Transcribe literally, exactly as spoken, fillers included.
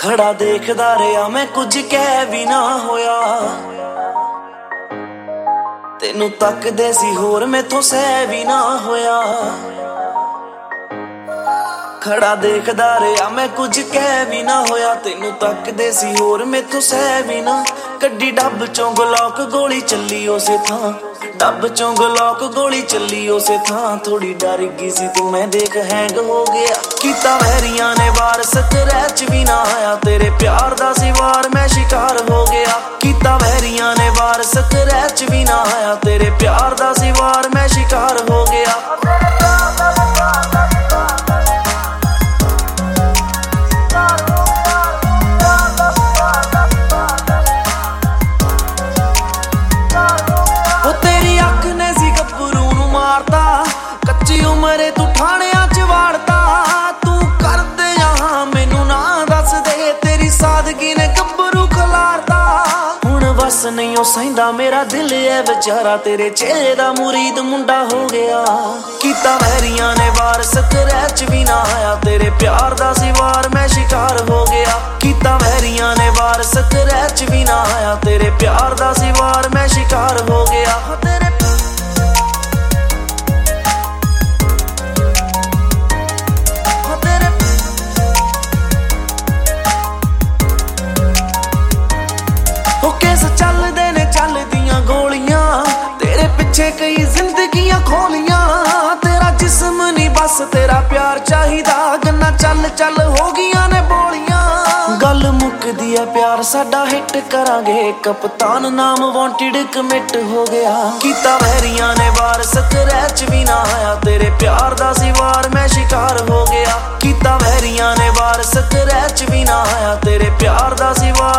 ਖੜਾ ਦੇਖਦਾ ਰਿਹਾ ਮੈਂ, ਕੁਝ ਕਹਿ ਵੀ ਨਾ ਹੋਇਆ। ਤੈਨੂੰ ਤੱਕਦੇ ਸੀ ਹੋਰ ਮੈਥੋਂ ਸਹਿ ਵੀ ਨਾ ਹੋਇਆ। ਖੜਾ ਦੇਖਦਾ ਰਿਹਾ ਮੈਂ, ਕੁਝ ਕਹਿ ਵੀ ਨਾ ਹੋਇਆ। ਤੈਨੂੰ ਤੱਕਦੇ ਸੀ ਹੋਰ ਮੈਥੋਂ ਸਹਿ ਵੀ ਨਾ। ਕੱਢੀ ਡੱਬ ਚੋਂ ਗਲੋਕ, ਗੋਲੀ ਚੱਲੀ ਉਸੇ ਥਾਂ। ਡੱਬ ਚੋਂ ਗਲੋਕ, ਗੋਲੀ ਚੱਲੀ ਉਸੇ ਥਾਂ। ਥੋੜੀ ਡਰ ਗਈ ਸੀ ਤੂੰ, ਮੈਂ ਦੇਖ ਹੈਂਗ ਹੋ ਗਿਆ। ਕੀਤਾ ਵਹਿਰੀਆਂ ਨੇ ਵਾਰ, ਸਕਰੈਚ ਵੀ ਨਾ ਆਇਆ। ਤੇਰੇ ਪਿਆਰ ਦਾ ਸੀ ਵਾਰ, ਮੈਂ ਸ਼ਿਕਾਰ ਹੋ ਗਿਆ। ਕੀਤਾ ਵਹਿਰੀਆਂ ਨੇ ਵਾਰ, ਸਕਰੈਚ ਵੀ ਨਾ ਆਇਆ। ਤੇਰੇ ਪਿਆਰ ਦਾ ਸੀ ਵਾਰ, ਮੈਂ ਸ਼ਿਕਾਰ ਹੋ ਗਿਆ। ਕੱਚੀ ਉਮਰੇ ਤੂੰ ਠਾਣਿਆਂ ਚ ਵਾੜਤਾ। ਤੂੰ ਕਰਦੇ ਆ ਮੈਨੂੰ ਨਾ ਦੱਸ ਦੇ, ਤੇਰੀ ਸਾਦਗੀ ਨੇ ਗੱਭਰੂ ਖਲਾਰਤਾ। ਹੁਣ ਬਸ ਨਹੀਂ ਉਹ ਸਹਿੰਦਾ ਮੇਰਾ ਦਿਲ ਐ ਵਿਚਾਰਾ, ਤੇਰੇ ਚਿਹਰੇ ਦਾ ਮੁਰੀਦ ਮੁੰਡਾ ਹੋ ਗਿਆ। ਕੀਤਾ ਵਹਿਰੀਆਂ ਨੇ ਵਾਰ, ਸਕਰੈਚ ਵੀ ਨਾ ਆਇਆ। ਤੇਰੇ ਪਿਆਰ ਦਾ ਸੀ ਵਾਰ, ਮੈਂ ਸ਼ਿਕਾਰ ਹੋ ਗਿਆ। ਕੀਤਾ ਵਹਿਰੀਆਂ ਨੇ ਵਾਰ, ਸਕਰੈਚ ਵੀ ਨਾ ਆਇਆ। ਤੇਰੇ ਪਿਆਰ ਦਾ ਸੀ ਵਾਰ, ਮੈਂ ਸ਼ਿਕਾਰ ਹੋ ਗਿਆ। ਤੇਰੇ ਚੱਲਦੇ ਨੇ ਚੱਲਦੀਆਂ ਗੋਲੀਆਂ, ਤੇਰੇ ਪਿੱਛੇ ਕਈ ਜ਼ਿੰਦਗੀਆਂ ਖੋਲੀਆਂ। ਤੇਰਾ ਜਿਸਮ ਨੀ ਬਸ ਤੇਰਾ ਪਿਆਰ ਚਾਹੀਦਾ। ਗੰਨਾ ਚੱਲ ਚੱਲ ਹੋ ਗਈਆਂ ਨੇ ਬੋਲੀਆਂ। ਗੱਲ ਮੁੱਕਦੀ ਐ ਪਿਆਰ ਸਾਡਾ ਹਿੱਟ ਕਰਾਂਗੇ। ਕਪਤਾਨ ਨਾਮ ਵਾਂਟਿਡ ਕਮਿਟ ਹੋ ਗਿਆ। ਕੀਤਾ ਵਹਿਰੀਆਂ ਨੇ ਵਾਰ, ਸਕਰੈਚ ਵੀ ਨਾ ਆਇਆ। ਤੇਰੇ ਪਿਆਰ ਦਾ ਸੀ ਵਾਰ, ਮੈਂ ਸ਼ਿਕਾਰ ਹੋ ਗਿਆ। ਕੀਤਾ ਵਹਿਰੀਆਂ ਨੇ ਵਾਰ, ਸਕਰੈਚ ਵੀ ਨਾ ਆਇਆ। ਤੇਰੇ ਪਿਆਰ ਦਾ ਸੀ ਵਾਰ,